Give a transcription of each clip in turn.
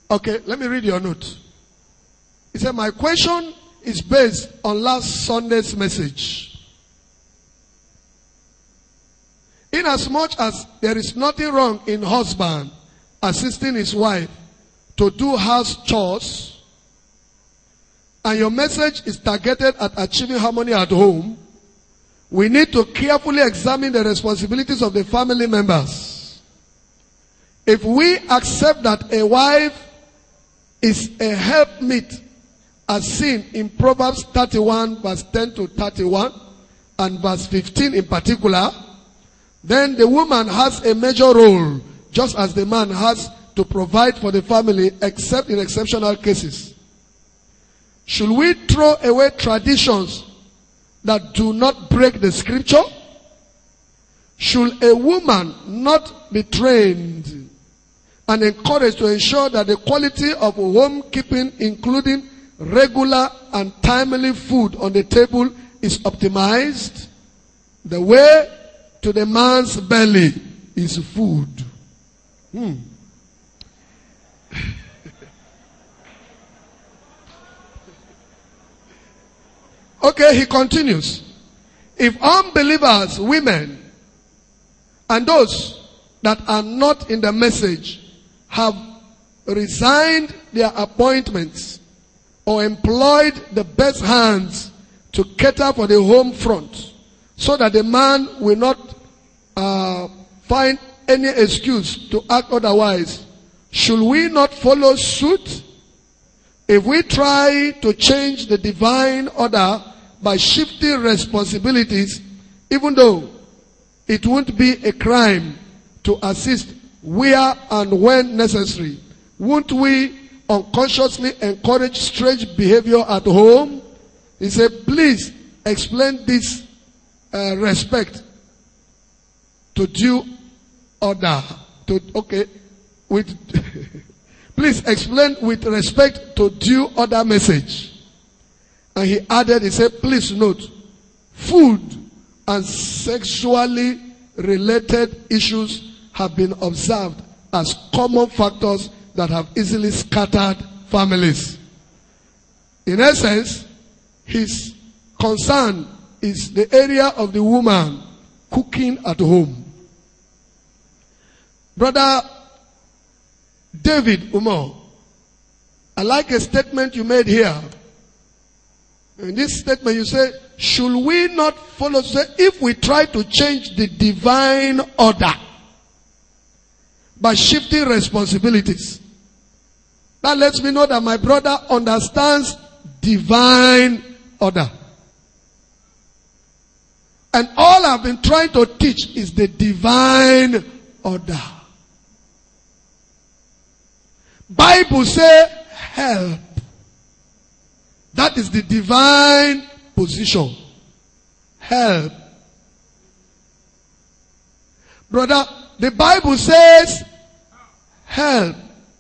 Okay, let me read your note. He said, my question is based on last Sunday's message. Inasmuch as there is nothing wrong in husband assisting his wife to do house chores, and your message is targeted at achieving harmony at home, we need to carefully examine the responsibilities of the family members. If we accept that a wife is a helpmeet, as seen in Proverbs 31 verse 10 to 31 and verse 15 in particular, then the woman has a major role, just as the man has to provide for the family, except in exceptional cases. Should we throw away traditions that do not break the scripture? Should a woman not be trained and encouraged to ensure that the quality of homekeeping, including regular and timely food on the table, is optimized? The way to the man's belly is food. Okay, he continues. If unbelievers, women, and those that are not in the message have resigned their appointments or employed the best hands to cater for the home front, so that the man will not find any excuse to act otherwise, should we not follow suit? If we try to change the divine order by shifting responsibilities, even though it won't be a crime to assist where and when necessary, won't we unconsciously encourage strange behavior at home? He said, please explain this respect to due order. Please explain with respect to due order message. And he added, he said, please note, food and sexually related issues have been observed as common factors that have easily scattered families. In essence, his concern is the area of the woman cooking at home. Brother David Umar, I like a statement you made here. In this statement you say, should we not follow, if we try to change the divine order by shifting responsibilities? That lets me know that my brother understands divine order. And all I've been trying to teach is the divine order. Bible say help. That is the divine position. Help. Brother, the Bible says help.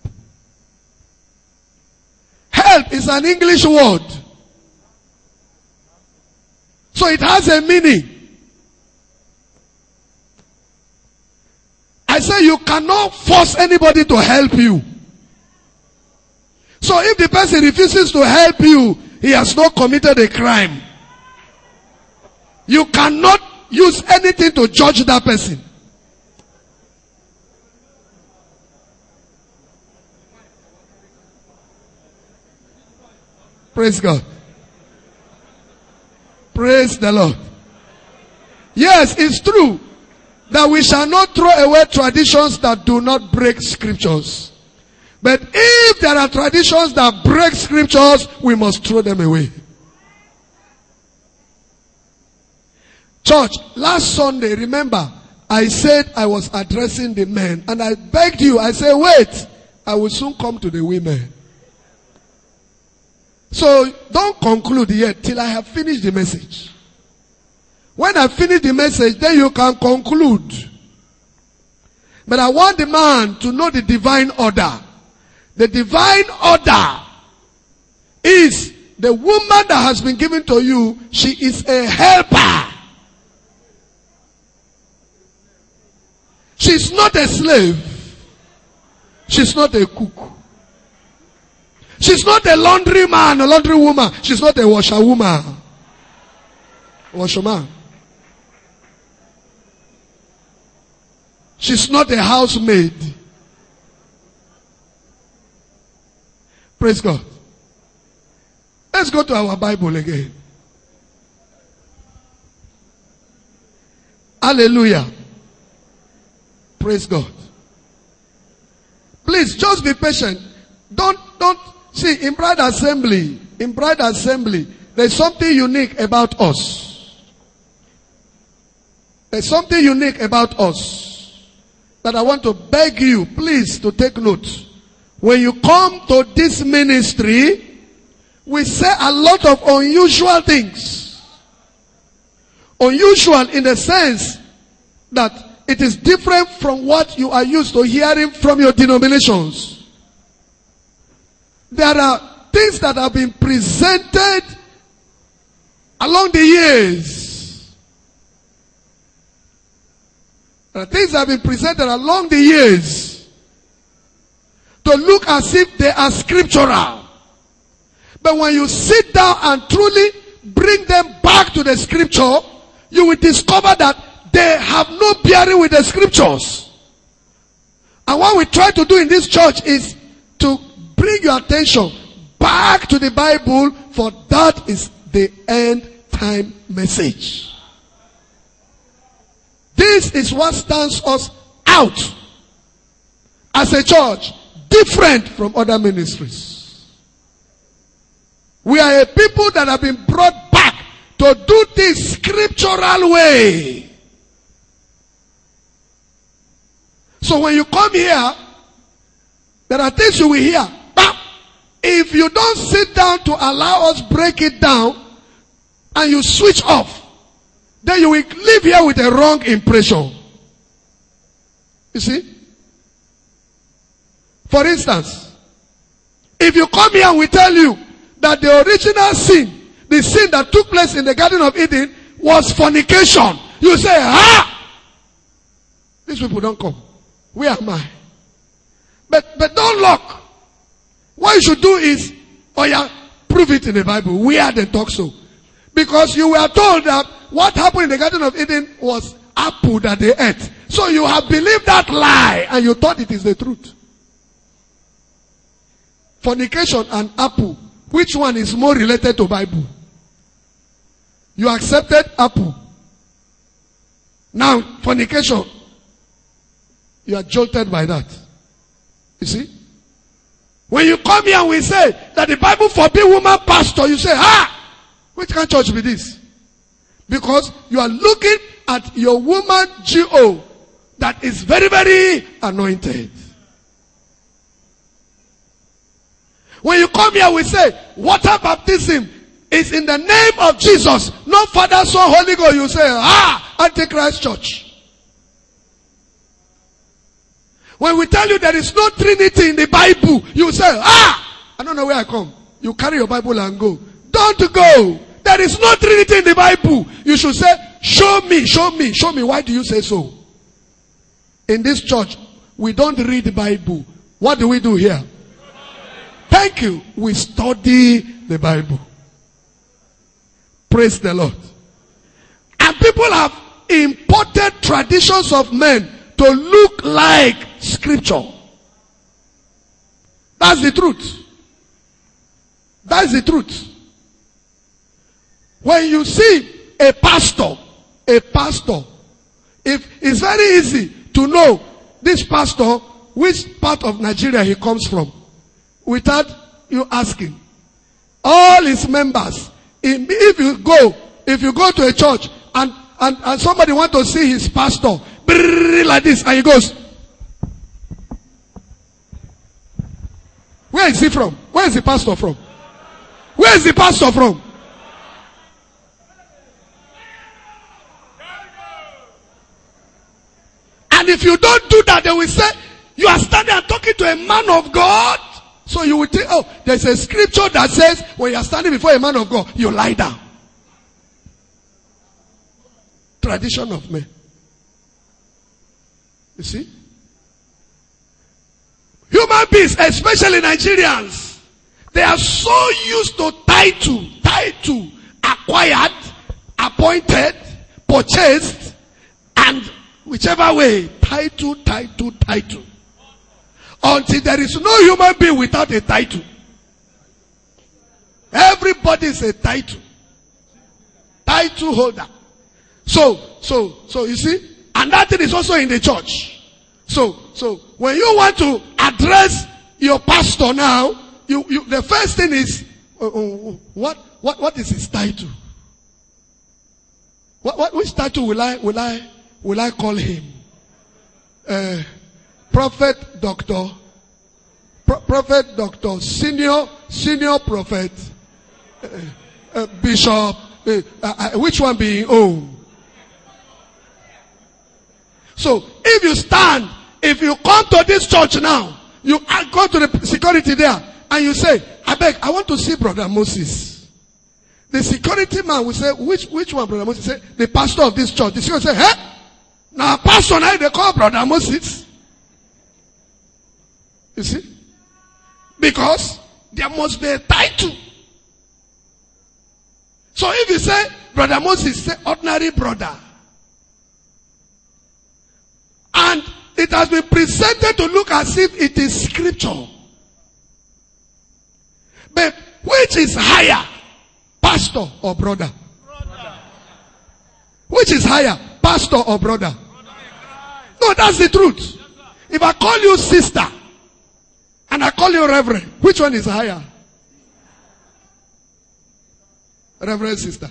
Help is an English word. So it has a meaning. I say you cannot force anybody to help you. So if the person refuses to help you, he has not committed a crime. You cannot use anything to judge that person. Praise God. Praise the Lord. Yes, it's true that we shall not throw away traditions that do not break scriptures. But if there are traditions that break scriptures, we must throw them away. Church, last Sunday, remember, I said I was addressing the men. And I begged you, I said, wait, I will soon come to the women. So don't conclude yet till I have finished the message. When I finish the message, then you can conclude. But I want the man to know the divine order. The divine order is the woman that has been given to you. She is a helper. She's not a slave. She's not a cook. She's not a laundry man, a laundry woman. She's not a washerwoman. Washerman. She's not a housemaid. Praise God. Let's go to our Bible again. Hallelujah. Praise God. Please just be patient. Don't see in Bride Assembly. In Bride Assembly, there's something unique about us. There's something unique about us that I want to beg you, please, to take note. When you come to this ministry, we say a lot of unusual things. Unusual in the sense that it is different from what you are used to hearing from your denominations. There are things that have been presented along the years. There are things that have been presented along the years to look as if they are scriptural. But when you sit down and truly bring them back to the scripture, you will discover that they have no bearing with the scriptures. And what we try to do in this church is to bring your attention back to the Bible, for that is the end time message. This is what stands us out as a church, different from other ministries. We are a people that have been brought back to do this scriptural way. So when you come here, there are things you will hear. But if you don't sit down to allow us break it down, and you switch off, then you will live here with a wrong impression. You see? For instance, if you come here and we tell you that the original sin, the sin that took place in the Garden of Eden, was fornication, you say, ah! These people don't come. Where am I? But don't look. What you should do is, oh yeah, prove it in the Bible. Where they talk so? Because you were told that what happened in the Garden of Eden was apple that they ate. So you have believed that lie and you thought it is the truth. Fornication and apple, which one is more related to Bible? You accepted apple. Now fornication, you are jolted by that. You see? When you come here and we say that the Bible forbids woman pastor, you say, ah! Which kind of church be this? Because you are looking at your woman GO that is very, very anointed. When you come here, we say, water baptism is in the name of Jesus, not Father, Son, Holy Ghost. You say, ah, Antichrist church. When we tell you there is no Trinity in the Bible, you say, ah, I don't know where I come. You carry your Bible and go. Don't go. There is no Trinity in the Bible. You should say, show me, show me, show me. Why do you say so? In this church, we don't read the Bible. What do we do here? Thank you. We study the Bible. Praise the Lord. And people have imported traditions of men to look like scripture. That's the truth. That's the truth. When you see a pastor, if it's very easy to know this pastor, which part of Nigeria he comes from, without you asking. All his members, if you go to a church and somebody want to see his pastor, like this, and he goes, where is he from? Where is the pastor from? Where is the pastor from? And if you don't do that, they will say, you are standing and talking to a man of God. So you will think, oh, there's a scripture that says, when you are standing before a man of God, you lie down. Tradition of men. You see? Human beings, especially Nigerians, They are so used to title, acquired, appointed, purchased, and whichever way, title. Until there is no human being without a title. Everybody is a title holder. So you see, and that thing is also in the church. So when you want to address your pastor now, you the first thing is what is his title? Which title will I call him? Prophet, doctor, senior prophet, bishop, which one being own? So if you come to this church now, you go to the security there and you say, I beg, I want to see Brother Moses. The security man will say, which one, Brother Moses? Say, the pastor of this church. The security will say, hey, now pastor now they call Brother Moses. You see? Because there must be a title. So if you say Brother Moses, say ordinary brother. And it has been presented to look as if it is scripture. But which is higher? Pastor or brother? Which is higher? Pastor or brother? No, that's the truth. If I call you sister and I call you reverend, which one is higher? Reverend sister.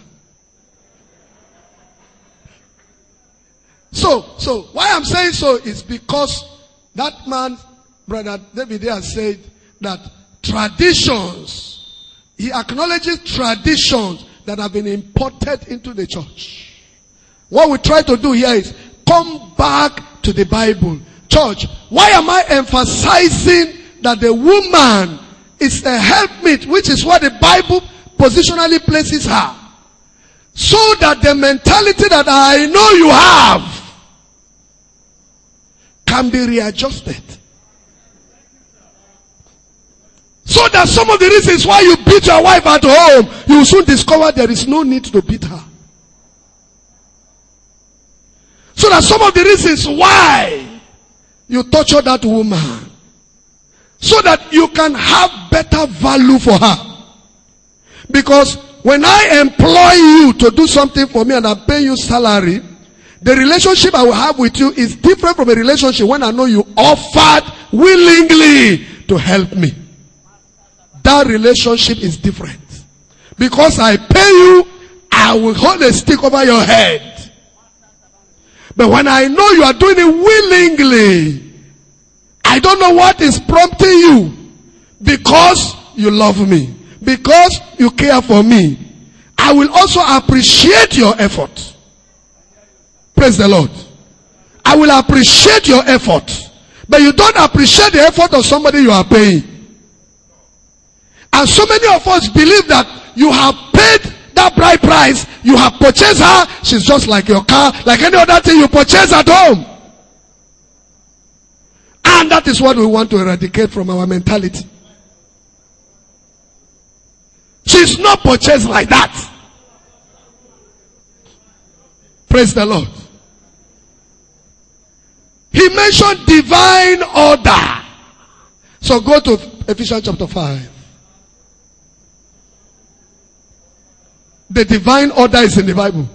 So why I'm saying so is because that man, Brother David, has said that traditions, he acknowledges traditions that have been imported into the church. What we try to do here is come back to the Bible. Church, why am I emphasizing that the woman is a helpmeet, which is what the Bible positionally places her? So that the mentality that I know you have can be readjusted. So that some of the reasons why you beat your wife at home, you will soon discover there is no need to beat her. So that some of the reasons why you torture that woman, so that you can have better value for her. Because when I employ you to do something for me and I pay you salary, the relationship I will have with you is different from a relationship when I know you offered willingly to help me. That relationship is different. Because I pay you, I will hold a stick over your head. But when I know you are doing it willingly, I don't know what is prompting you. Because you love me. Because you care for me. I will also appreciate your effort. Praise the Lord. I will appreciate your effort. But you don't appreciate the effort of somebody you are paying. And so many of us believe that you have paid that bride price, you have purchased her, she's just like your car, like any other thing you purchase at home. And that is what we want to eradicate from our mentality. She's not purchased like that. Praise the Lord. He mentioned divine order. So go to Ephesians chapter 5. The divine order is in the Bible.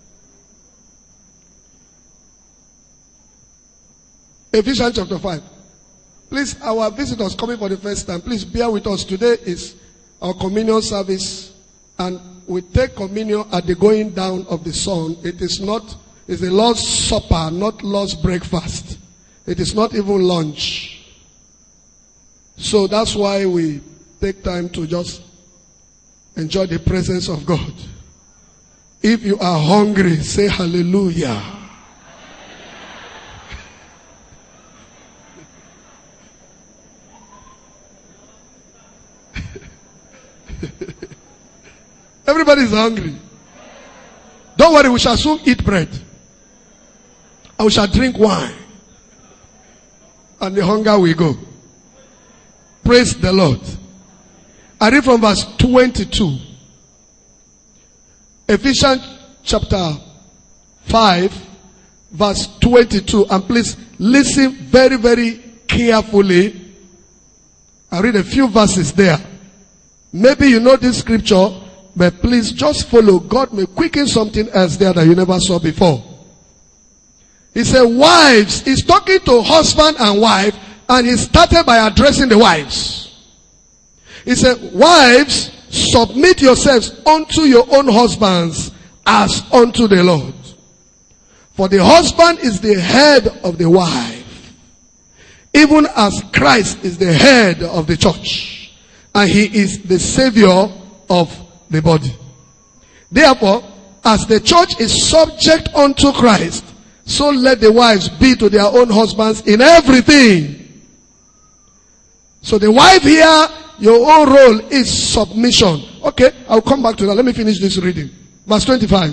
Ephesians chapter 5. Please, our visitors coming for the first time, please bear with us. Today is our communion service, and we take communion at the going down of the sun. It's the Lord's Supper, not Lord's breakfast. It is not even lunch. So that's why we take time to just enjoy the presence of God. If you are hungry, say hallelujah. Everybody is hungry. Don't worry, we shall soon eat bread. And we shall drink wine. And the hunger will go. Praise the Lord. I read from verse 22. Ephesians chapter 5, verse 22. And please listen very, very carefully. I read a few verses there. Maybe you know this scripture, but please just follow. God may quicken something else there that you never saw before. He said, wives, he's talking to husband and wife, and he started by addressing the wives. He said, wives, submit yourselves unto your own husbands as unto the Lord. For the husband is the head of the wife, even as Christ is the head of the church, and he is the savior of the body. Therefore, as the church is subject unto Christ, so let the wives be to their own husbands in everything. So the wife here, your own role is submission. Okay, I'll come back to that. Let me finish this reading. Verse 25.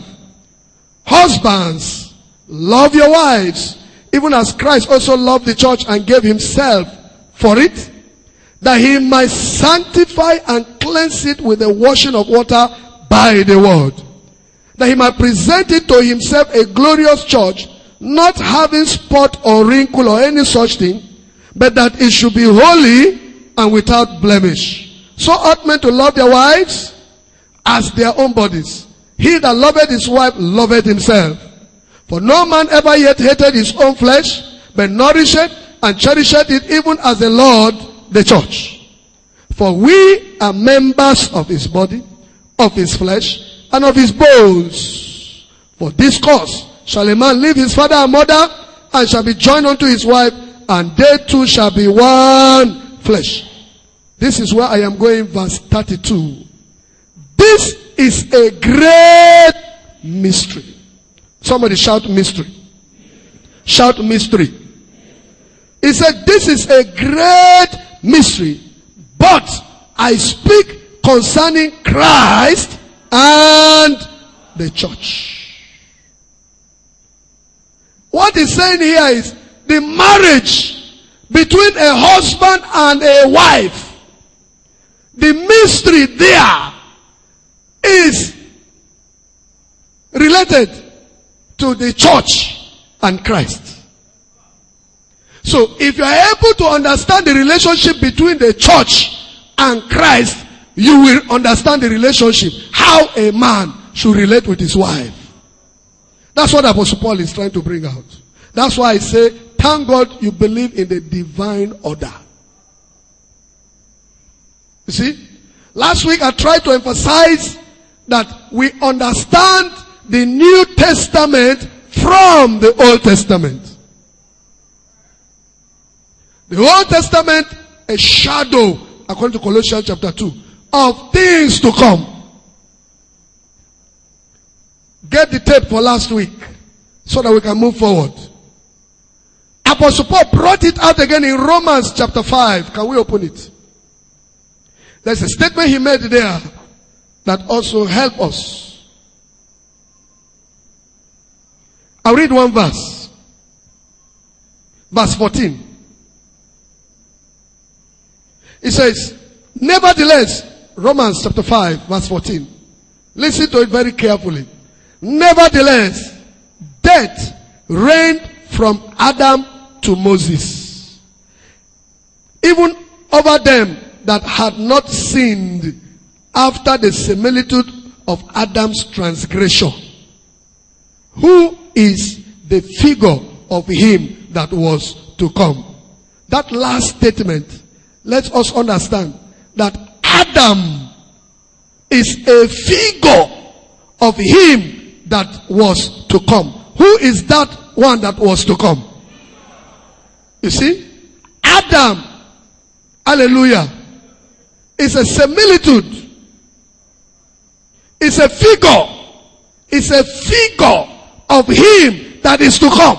Husbands, love your wives, even as Christ also loved the church and gave himself for it, that he might sanctify and cleanse it with the washing of water by the word, that he might present it to himself a glorious church, not having spot or wrinkle or any such thing, but that it should be holy and without blemish. So ought men to love their wives as their own bodies. He that loveth his wife loveth himself. For no man ever yet hated his own flesh, but nourisheth and cherisheth it, even as the Lord the church. For we are members of his body, of his flesh, and of his bones. For this cause shall a man leave his father and mother, and shall be joined unto his wife, and they two shall be one flesh. This is where I am going, verse 32. This is a great mystery. Somebody shout mystery. Shout mystery. He said, this is a great mystery, but I speak concerning Christ and the church. What he's saying here is the marriage between a husband and a wife. The mystery there is related to the church and Christ. So if you are able to understand the relationship between the church and Christ, you will understand the relationship, how a man should relate with his wife. That's what Apostle Paul is trying to bring out. That's why I say, thank God you believe in the divine order. You see, last week I tried to emphasize that we understand the New Testament from the Old Testament. The Old Testament, a shadow, according to Colossians chapter 2, of things to come. Get the tape for last week so that we can move forward. Apostle Paul brought it out again in Romans chapter 5. Can we open it? There's a statement he made there that also help us. I'll read one verse. Verse 14. It says, nevertheless, Romans chapter 5 verse 14. Listen to it very carefully. Nevertheless, death reigned from Adam to Moses, even over them that had not sinned, after the similitude of Adam's transgression, who is the figure of him that was to come. That last statement lets us understand that Adam is a figure of him that was to come. Who is that one that was to come? You see, Adam, hallelujah, is a similitude. It's a figure. It's a figure of him that is to come.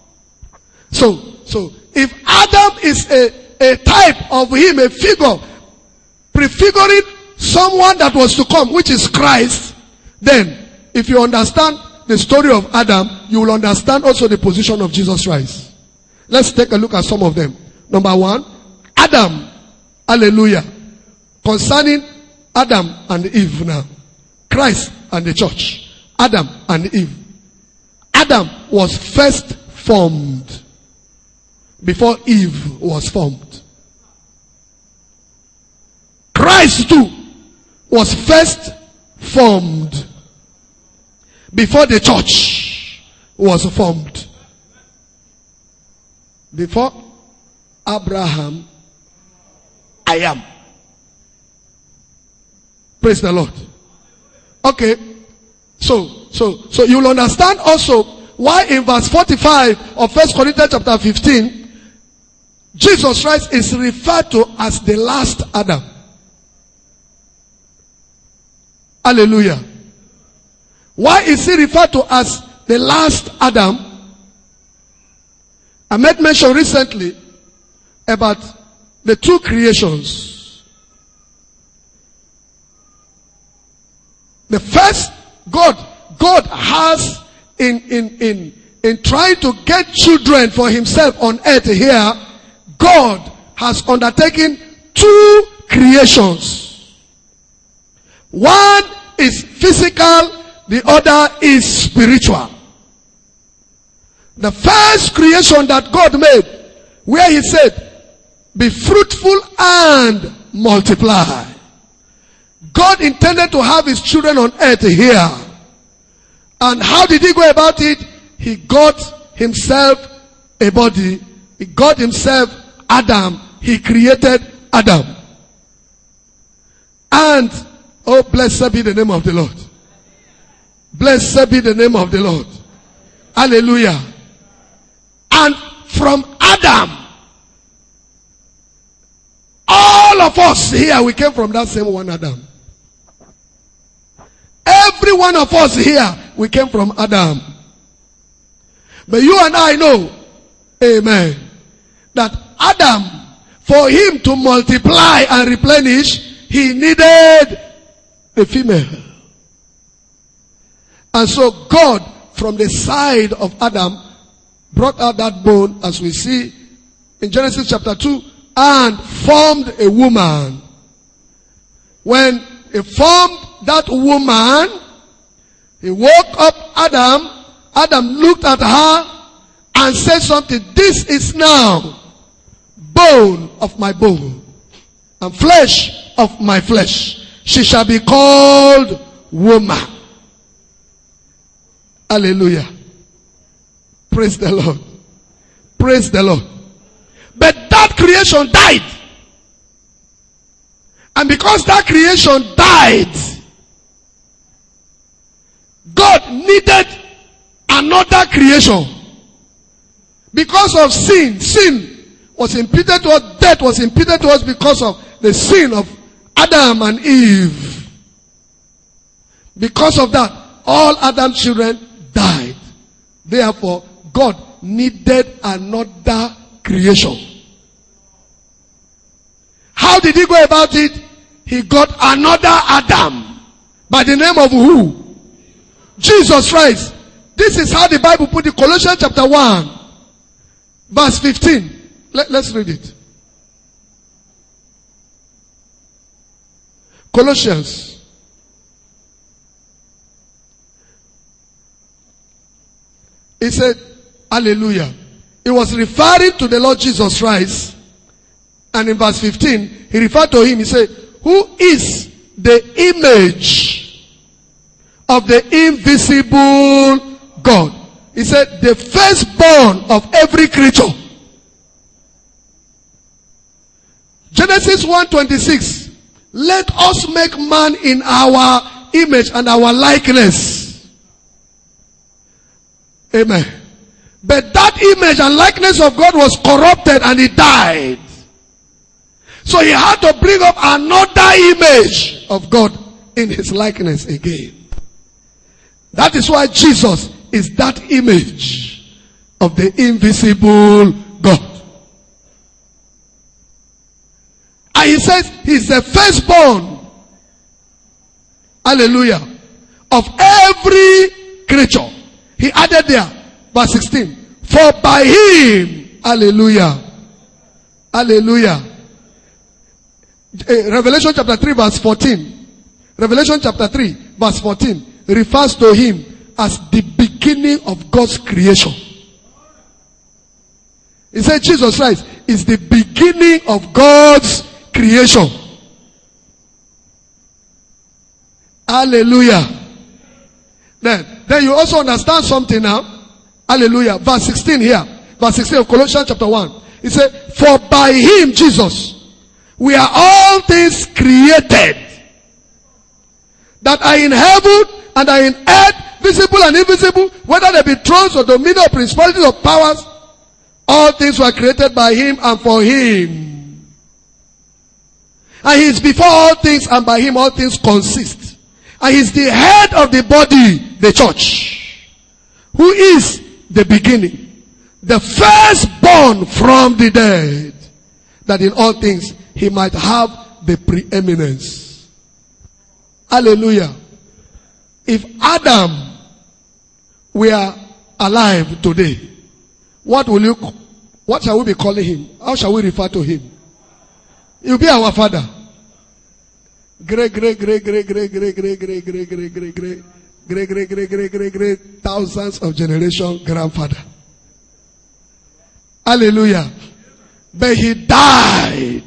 So if Adam is a type of him, a figure, prefiguring someone that was to come, which is Christ, then if you understand the story of Adam, you will understand also the position of Jesus Christ. Let's take a look at some of them. Number one, Adam, hallelujah, concerning Adam and Eve now. Christ and the church. Adam and Eve. Adam was first formed before Eve was formed. Christ too was first formed before the church was formed. Before Abraham, I am. Praise the Lord. Okay. So you'll understand also why in verse 45 of 1 Corinthians chapter 15, Jesus Christ is referred to as the last Adam. Hallelujah. Why is he referred to as the last Adam? I made mention recently about the two creations. The first, God has in trying to get children for himself on earth here, God has undertaken two creations. One is physical, the other is spiritual. The first creation that God made, where he said, be fruitful and multiply. God intended to have his children on earth here. And how did he go about it? He got himself a body. He got himself Adam. He created Adam. And, oh, blessed be the name of the Lord. Blessed be the name of the Lord. Hallelujah. And from Adam, all of us here, we came from that same one Adam. Every one of us here, we came from Adam. But you and I know, amen, that Adam, for him to multiply and replenish, he needed a female. And so God, from the side of Adam, brought out that bone, as we see in Genesis chapter 2, and formed a woman. When he formed that woman, he woke up Adam. Adam looked at her and said something. This is now bone of my bone and flesh of my flesh. She shall be called woman. Hallelujah. Praise the Lord. Praise the Lord. But that creation died. And because that creation died, God needed another creation. Because of sin. Sin was imputed to us. Death was imputed to us because of the sin of Adam and Eve. Because of that, all Adam's children died. Therefore, God needed another creation. How did he go about it? He got another Adam. By the name of who? Jesus Christ. This is how the Bible put it. Colossians chapter 1. Verse 15. Let's read it. Colossians. He said, hallelujah. He was referring to the Lord Jesus Christ. And in verse 15, he referred to him. He said, who is the image of the invisible God? He said, the firstborn of every creature. Genesis 1:26. Let us make man in our image and our likeness. Amen. But that image and likeness of God was corrupted and it died. So he had to bring up another image of God in his likeness again. That is why Jesus is that image of the invisible God. And he says he's the firstborn, hallelujah, of every creature. He added there, verse 16, for by him, hallelujah, hallelujah. Revelation chapter 3 verse 14. Revelation chapter 3, verse 14, refers to him as the beginning of God's creation. He said Jesus Christ is the beginning of God's creation. Hallelujah. Then you also understand something now. Hallelujah. Verse 16 here. Verse 16 of Colossians chapter 1. He said, for by him, Jesus, we are all things created that are in heaven and are in earth, visible and invisible, whether they be thrones or dominion or principalities or powers. All things were created by him and for him. And he is before all things, and by him all things consist. And he is the head of the body, the church, who is the beginning, the firstborn from the dead, that in all things he might have the preeminence. Hallelujah. If Adam were alive today, what shall we be calling him? How shall we refer to him? He will be our father. Great thousands of generation grandfather. Hallelujah. But he died.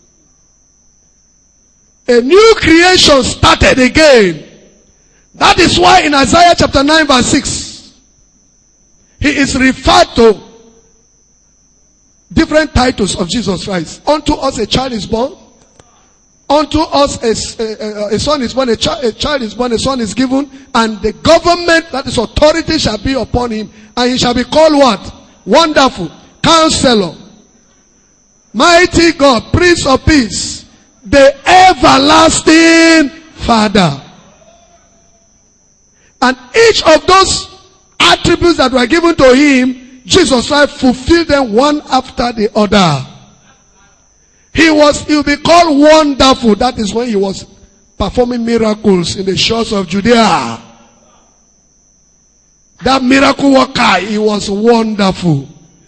A new creation started again. That is why in Isaiah chapter 9 verse 6, he is referred to different titles of Jesus Christ. Unto us a child is born. Unto us a son is born, a child is born, a son is given, and the government, that is authority, shall be upon him, and he shall be called what? Wonderful, Counselor, Mighty God, Prince of Peace, the Everlasting Father. And each of those attributes that were given to him, Jesus Christ fulfilled them one after the other. He will be called Wonderful. That is when he was performing miracles in the shores of Judea. That miracle worker, he was wonderful.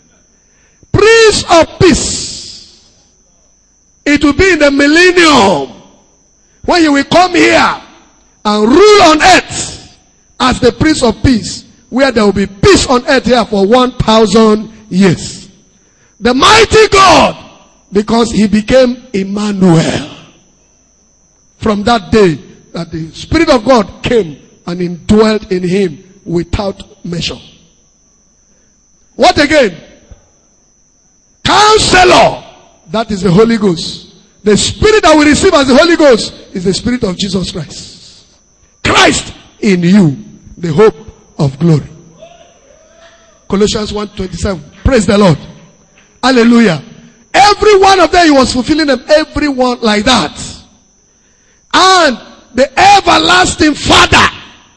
Prince of Peace. It will be in the millennium when he will come here and rule on earth as the Prince of Peace, where there will be peace on earth here for 1,000 years. The mighty God, because he became Emmanuel. From that day that the Spirit of God came and indwelt in him without measure. What again? Counselor. That is the Holy Ghost. The Spirit that we receive as the Holy Ghost is the Spirit of Jesus Christ. Christ in you, the hope of glory. Colossians 1:27. Praise the Lord. Hallelujah. Every one of them, he was fulfilling them. Everyone like that. And the everlasting Father.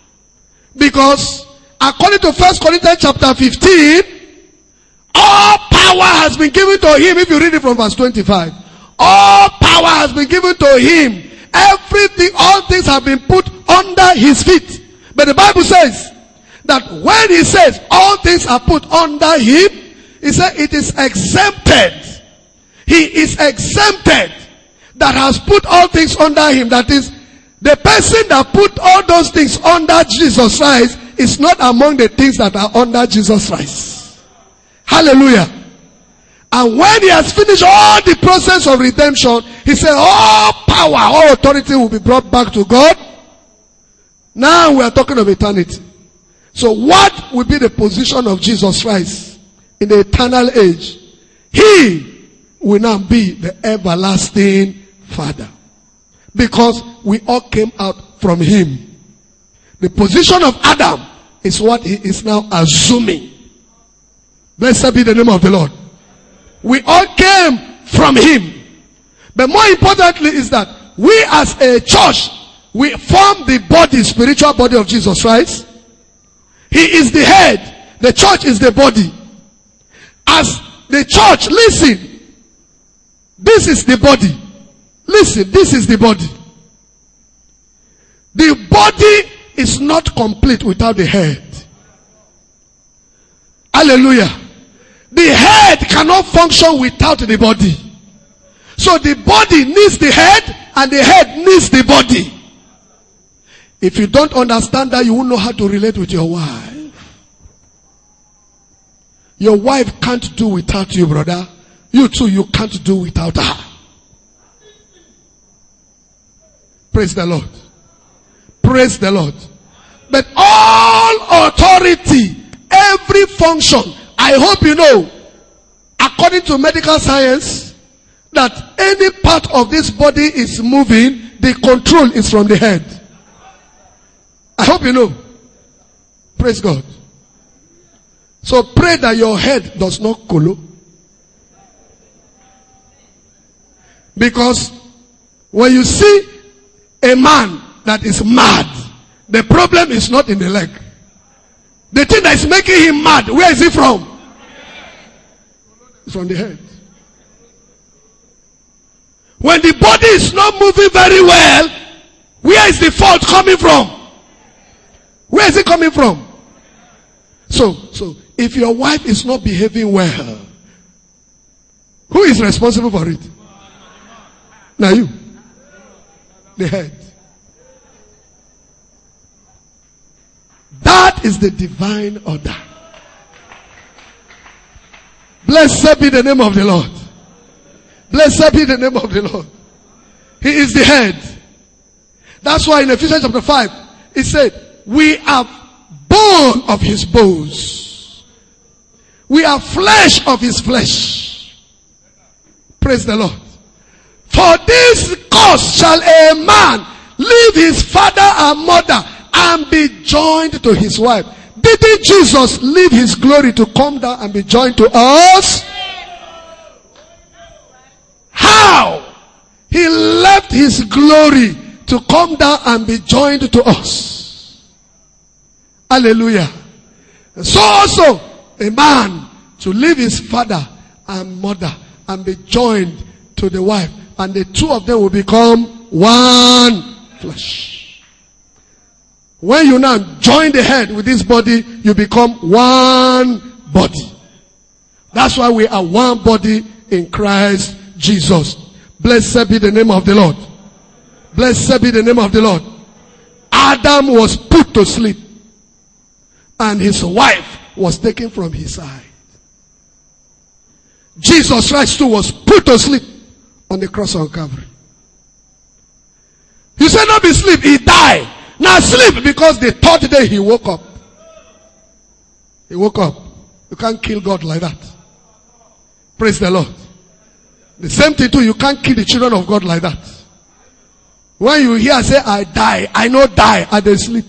Because according to 1 Corinthians chapter 15, all power has been given to him. If you read it from verse 25. All power has been given to him. Everything, all things have been put under his feet. But the Bible says that when he says all things are put under him, he said it is exempted. He is exempted that has put all things under him. That is, the person that put all those things under Jesus Christ is not among the things that are under Jesus Christ. Hallelujah. And when he has finished all the process of redemption, he said all power, all authority will be brought back to God. Now we are talking of eternity. So what will be the position of Jesus Christ in the eternal age? He will now be the everlasting Father. Because we all came out from him. The position of Adam is what he is now assuming. Blessed be the name of the Lord. We all came from him. But more importantly is that we as a church, we form the body, spiritual body of Jesus Christ. He is the head. The church is the body. As the church, listen. This is the body. Listen, this is the body. The body is not complete without the head. Hallelujah. The head cannot function without the body. So the body needs the head and the head needs the body. If you don't understand that, you won't know how to relate with your wife. Your wife can't do without you, brother. You too, you can't do without her. Praise the Lord. Praise the Lord. But all authority, every function, I hope you know, according to medical science, that any part of this body is moving, the control is from the head. I hope you know. Praise God. So pray that your head does not kolo. Because when you see a man that is mad, the problem is not in the leg. The thing that is making him mad, where is it from? It's from the head. When the body is not moving very well, where is the fault coming from? Where is it coming from? So if your wife is not behaving well, who is responsible for it? Now you. The head. That is the divine order. Blessed be the name of the Lord. Blessed be the name of the Lord. He is the head. That's why in Ephesians chapter 5, it said, we are bone of his bones. We are flesh of his flesh. Praise the Lord. For this cause shall a man leave his father and mother and be joined to his wife. Didn't Jesus leave his glory to come down and be joined to us? How? He left his glory to come down and be joined to us. Hallelujah. So also a man to leave his father and mother and be joined to the wife, and the two of them will become one flesh. When you now join the head with this body, you become one body. That's why we are one body in Christ Jesus. Blessed be the name of the Lord. Blessed be the name of the Lord. Adam was put to sleep, and his wife was taken from his side. Jesus Christ too was put to sleep on the cross on Calvary. You said not be sleep, he died. Now sleep because the third day he woke up. He woke up. You can't kill God like that. Praise the Lord. The same thing too, you can't kill the children of God like that. When you hear say, I die, I know die, and they sleep.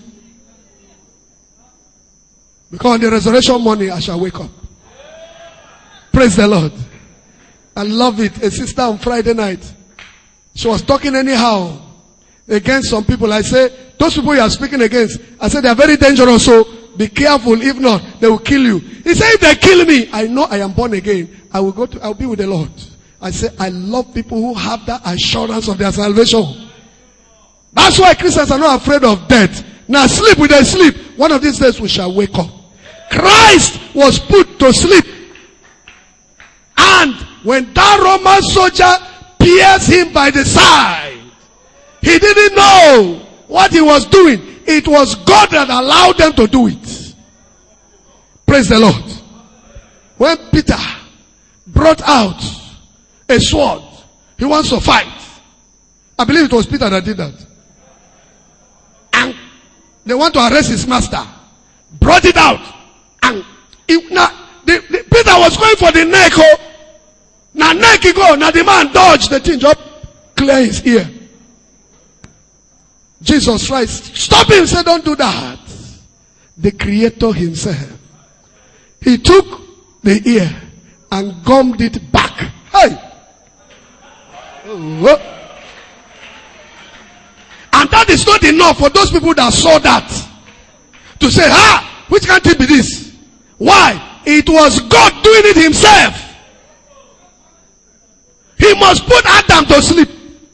Because on the resurrection morning, I shall wake up. Praise the Lord. I love it. A sister on Friday night, she was talking anyhow against some people. I say, those people you are speaking against, I said, they are very dangerous, so be careful. If not, they will kill you. He said, if they kill me, I know I am born again. I'll be with the Lord. I say, I love people who have that assurance of their salvation. That's why Christians are not afraid of death. Now sleep, with their sleep. One of these days we shall wake up. Christ was put to sleep. And when that Roman soldier pierced him by the side, he didn't know what he was doing. It was God that allowed them to do it. Praise the Lord. When Peter brought out a sword, he wants to fight. I believe it was Peter that did that. And they want to arrest his master. Brought it out. And Peter was going for the neck. Oh. Now neck he go. Now the man dodged the thing. Just clear his ear. Jesus Christ, stop him. Say, don't do that. The Creator himself, he took the ear and gummed it back. Hey. Oh. And that is not enough for those people that saw that to say, which can't it be this? Why? It was God doing it himself. He must put Adam to sleep.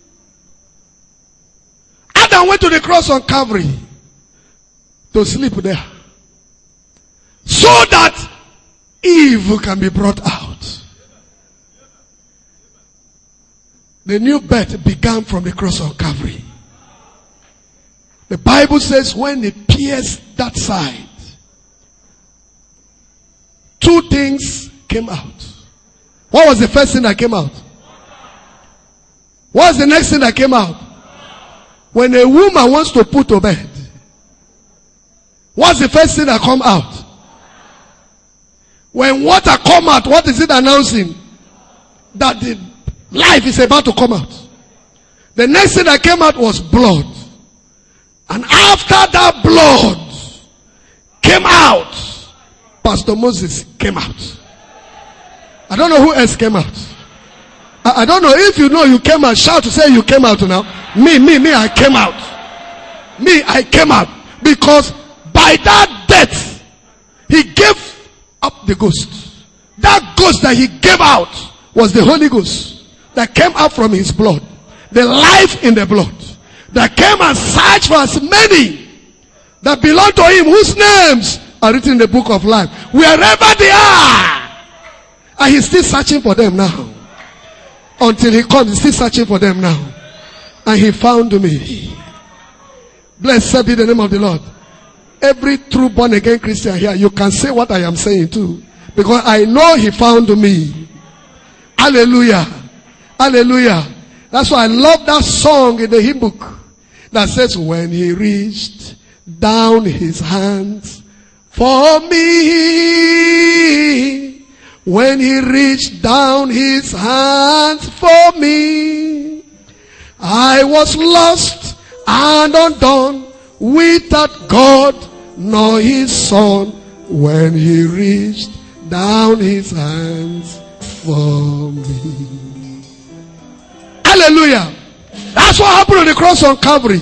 Adam went to the cross on Calvary to sleep there, so that Eve can be brought out. The new birth began from the cross on Calvary. The Bible says when he pierced that side, two things came out. What was the first thing that came out? What was the next thing that came out? When a woman wants to put to bed, what's the first thing that come out? When water come out, what is it announcing? That the life is about to come out. The next thing that came out was blood. And after that blood came out, Pastor Moses came out. I don't know who else came out. I don't know if you know you came out. Shout to say you came out now. Me, I came out. Me, I came out. Because by that death, he gave up the ghost. That ghost that he gave out was the Holy Ghost that came out from his blood. The life in the blood. That came and searched for as many that belong to him, whose names are written in the book of life. Wherever they are. And he's still searching for them now. Until he comes, he's still searching for them now. And he found me. Blessed be the name of the Lord. Every true born again Christian here, you can say what I am saying too. Because I know he found me. Hallelujah. Hallelujah. That's why I love that song in the hymn book that says, when he reached down his hands for me, when he reached down his hands for me, I was lost and undone, without God nor his son, when he reached down his hands for me. Hallelujah. That's what happened on the cross on Calvary.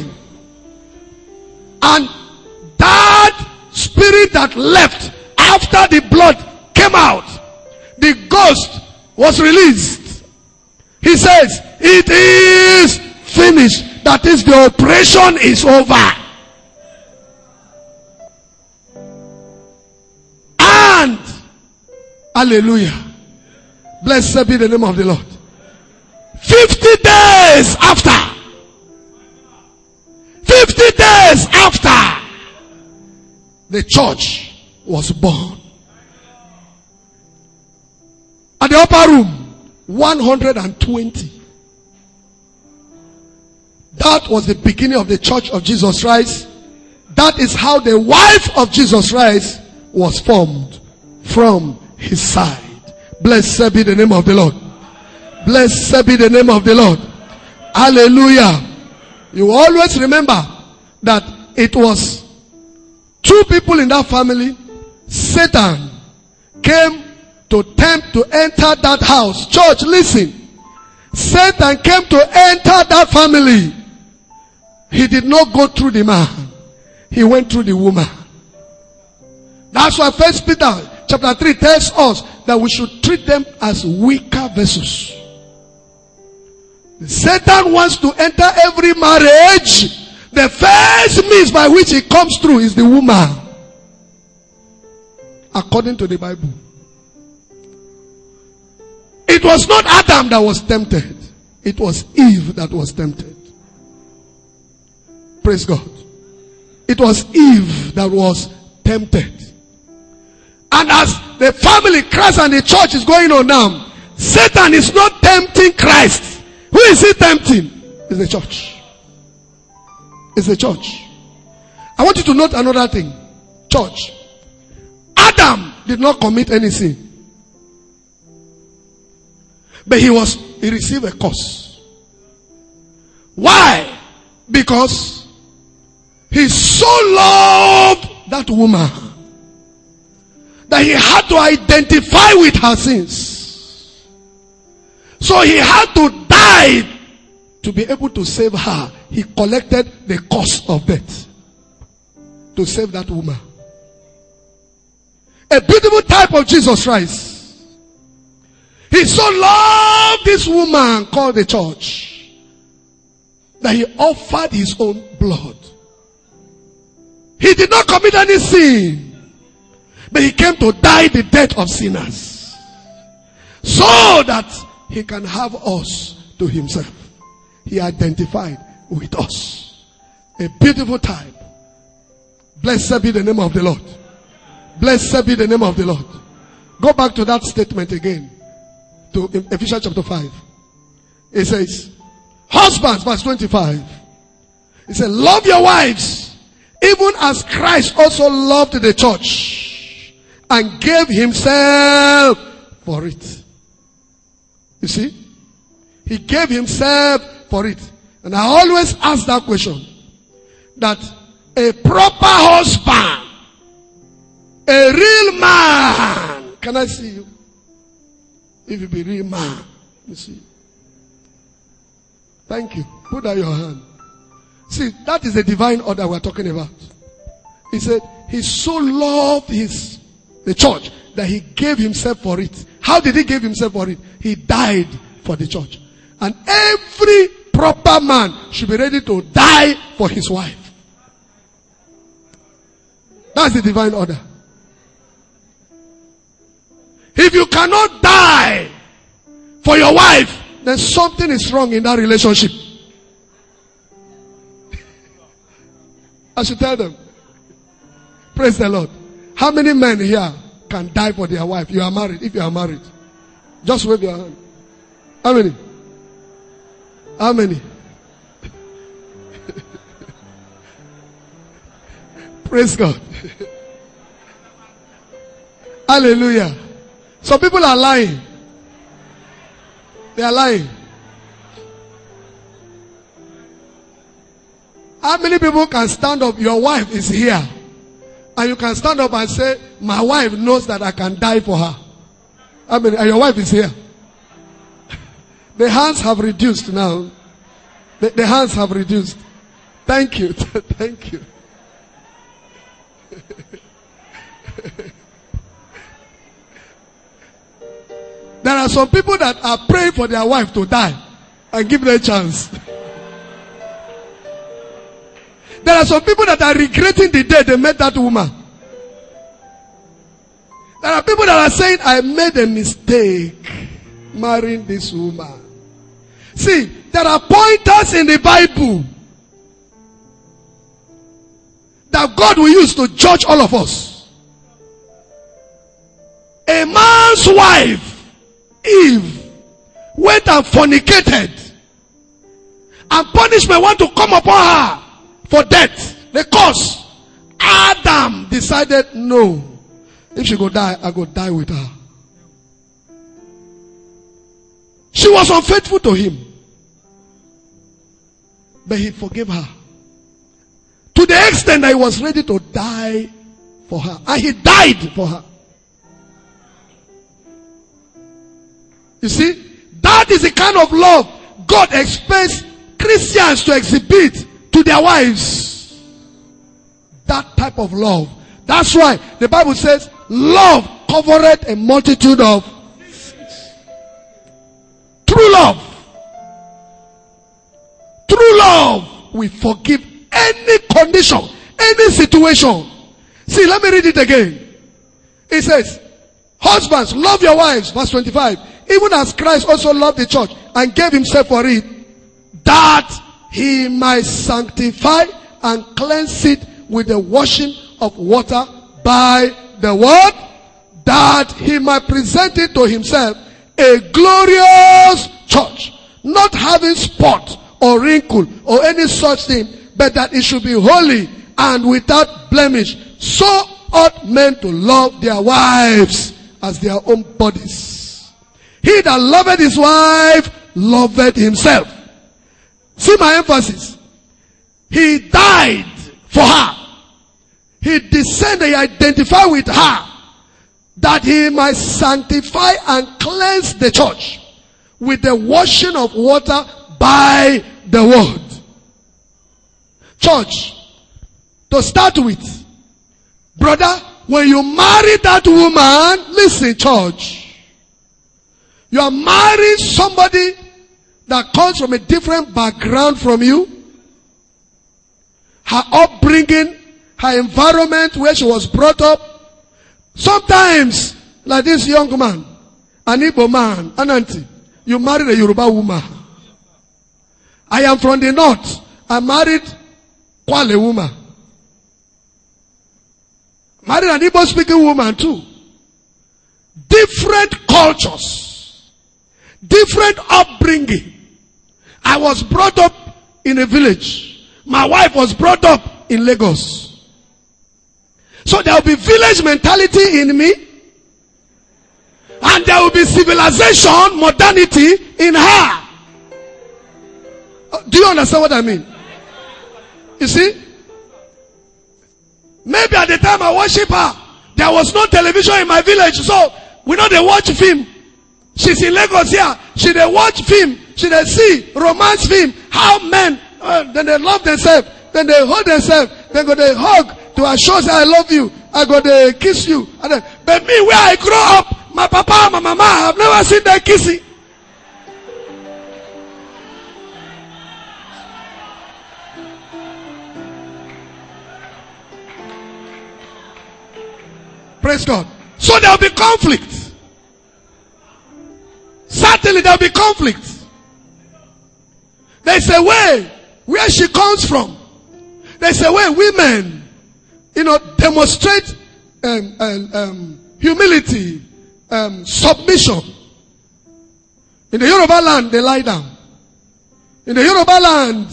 And that spirit that left after the blood came out, the ghost was released. He says, it is finished. That is, the operation is over. And, hallelujah, blessed be the name of the Lord. 50 days after, 50 days after, the church was born. At the upper room, 120. That was the beginning of the church of Jesus Christ. That is how the wife of Jesus Christ was formed from his side. Blessed be the name of the Lord. Blessed be the name of the Lord. Hallelujah. You always remember that it was two people in that family. Satan came to tempt to enter that house. Church, listen. Satan came to enter that family. He did not go through the man. He went through the woman. That's why 1 Peter chapter 3 tells us that we should treat them as weaker vessels. Satan wants to enter every marriage. The first means by which he comes through is the woman. According to the Bible. It was not Adam that was tempted. It was Eve that was tempted. Praise God. It was Eve that was tempted. And as the family, Christ and the church is going on now, Satan is not tempting Christ. Who is he tempting? It's the church. It's the church. I want you to note another thing. Church. Adam did not commit any sin. But he received a curse. Why? Because he so loved that woman that he had to identify with her sins. So he had to die to be able to save her. He collected the cost of death to save that woman. A beautiful type of Jesus Christ. He so loved this woman called the church that he offered his own blood. He did not commit any sin, but he came to die the death of sinners so that he can have us to himself. He identified with us. A beautiful type. Blessed be the name of the Lord. Blessed be the name of the Lord. Go back to that statement again. To Ephesians chapter 5. It says, husbands, verse 25. It says, love your wives, even as Christ also loved the church and gave himself for it. You see? He gave himself for it. And I always ask that question. That a proper husband, a real man, can I see you? If you be a real man, let me see. Thank you. Put out your hand. See, that is the divine order we're talking about. He said, he so loved the church that he gave himself for it. How did he give himself for it? He died for the church. And every proper man should be ready to die for his wife. That's the divine order. If you cannot die for your wife, then something is wrong in that relationship. I should tell them. Praise the Lord. How many men here can die for their wife? You are married. If you are married, just wave your hand. How many? How many? Praise God. Hallelujah. Some people are lying. They are lying. How many people can stand up? Your wife is here. And you can stand up and say, my wife knows that I can die for her. I mean, and your wife is here. The hands have reduced now. The hands have reduced. Thank you. Thank you. There are some people that are praying for their wife to die and give them a chance. There are some people that are regretting the day they met that woman. There are people that are saying, I made a mistake marrying this woman. See, there are pointers in the Bible that God will use to judge all of us. A man's wife, Eve, went and fornicated, and punishment want to come upon her for death. The cause. Adam decided, no. If she go die, I go die with her. She was unfaithful to him. But he forgave her. To the extent that he was ready to die for her. And he died for her. You see, that is the kind of love God expects Christians to exhibit to their wives. That type of love. That's why the Bible says, love covereth a multitude of sins. True love. True love will forgive any condition, any situation. See, let me read it again. It says, husbands, love your wives, verse 25. Even as Christ also loved the church and gave himself for it, that he might sanctify and cleanse it with the washing of water by the word, that he might present it to himself a glorious church, not having spot or wrinkle or any such thing, but that it should be holy and without blemish. So ought men to love their wives as their own bodies. He that loveth his wife loveth himself. See my emphasis. He died for her. He descended, he identified with her, that he might sanctify and cleanse the church with the washing of water by the word. Church, to start with, brother, when you marry that woman, listen, church, you are marrying somebody that comes from a different background from you. Her upbringing, her environment where she was brought up. Sometimes, like this young man, an Igbo man, an auntie, you married a Yoruba woman. I am from the north. I married Kwale woman. Married an Igbo speaking woman too. Different cultures. Different upbringing. I was brought up in a village. My wife was brought up in Lagos. So there will be village mentality in me. And there will be civilization, modernity in her. Do you understand what I mean? You see? Maybe at the time I worship her, there was no television in my village. So, we know they watch film. She's in Lagos here. She they watch film. She they see romance film. How men, then they love themselves. Then they hold themselves. Then go they hug to assure say I love you. I go they kiss you. And then, but me where I grow up, my papa, my mama, I've never seen them kissing. Praise God. So there will be conflict. Certainly there will be conflict. There's a way where she comes from. There's a way women, demonstrate humility, submission. In the Yoruba land, they lie down. In the Yoruba land,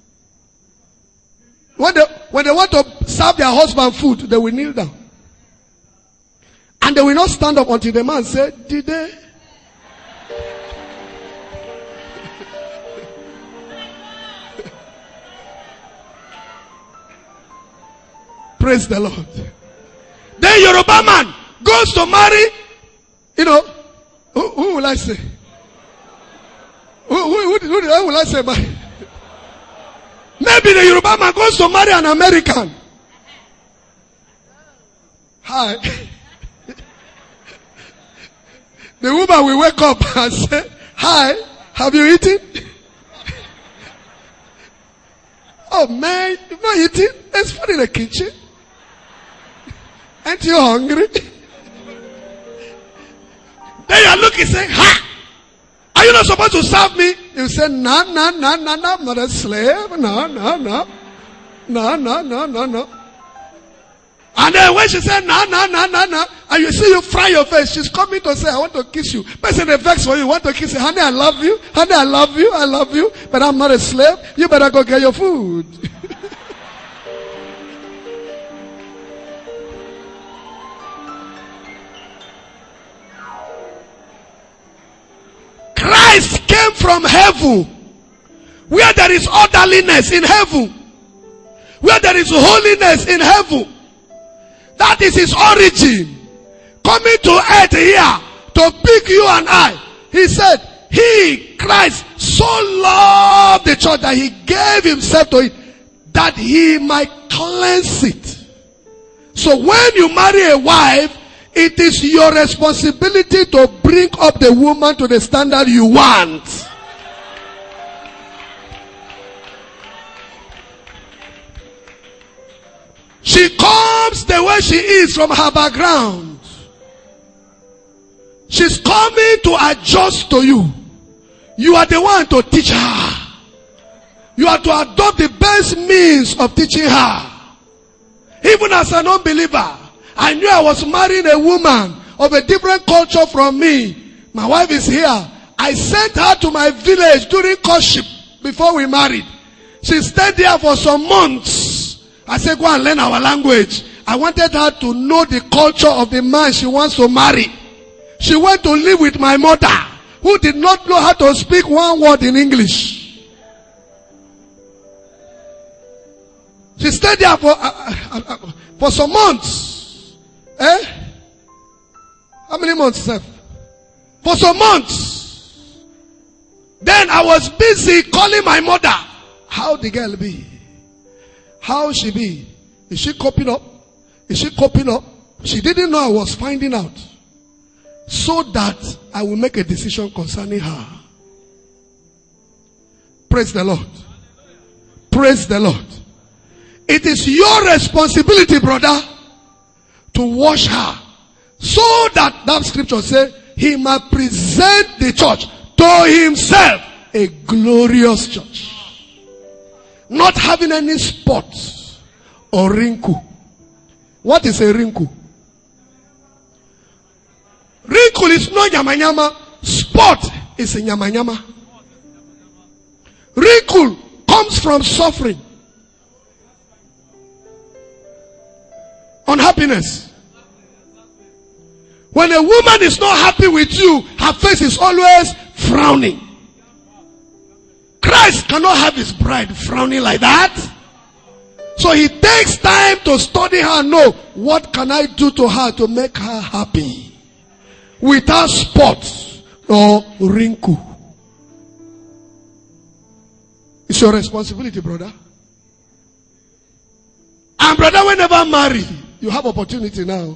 when they want to serve their husband food, they will kneel down. And they will not stand up until the man said, did they? Praise the Lord. Then Yoruba man goes to marry, who will I say? Who will I say? Maybe the Yoruba man goes to marry an American. Hi. The woman will wake up and say, hi, have you eaten? Oh man, you've not eaten? There's food in the kitchen. Aren't you hungry? Then you are looking saying, ha! Are you not supposed to serve me? You say, no, I'm not a slave. No. And then when she said, no, and you see you fry your face, she's coming to say, I want to kiss you. Person they vex for you, want to kiss you. Honey, I love you. Honey, I love you. But I'm not a slave. You better go get your food. Christ came from heaven, where there is orderliness in heaven, where there is holiness in heaven. That is his origin. Coming to earth here to pick you and I. He said, he, Christ, so loved the church that he gave himself to it, that he might cleanse it. So when you marry a wife, it is your responsibility to bring up the woman to the standard you want. She comes the way she is from her background. She's coming to adjust to you. You are the one to teach her. You are to adopt the best means of teaching her. Even as an unbeliever, I knew I was marrying a woman of a different culture from me. My wife is here. I sent her to my village during courtship before we married. She stayed there for some months. I said, go and learn our language. I wanted her to know the culture of the man she wants to marry. She went to live with my mother, who did not know how to speak one word in English. She stayed there for some months. How many months, sir? For some months. Then I was busy calling my mother. How the girl be? How she be? Is she coping up? Is she coping up? She didn't know I was finding out. So that I will make a decision concerning her. Praise the Lord. Praise the Lord. It is your responsibility, brother, to wash her. So that scripture says, he might present the church to himself a glorious church. not having any spots or wrinkle. What is a wrinkle? Wrinkle is not nyama. Spot is a nyama. Wrinkle comes from suffering, unhappiness. When a woman is not happy with you, her face is always frowning. Christ cannot have his bride frowning like that. So he takes time to study her and know, what can I do to her to make her happy without spots or wrinkle. It's your responsibility, brother. And brother, whenever marry, you have opportunity now.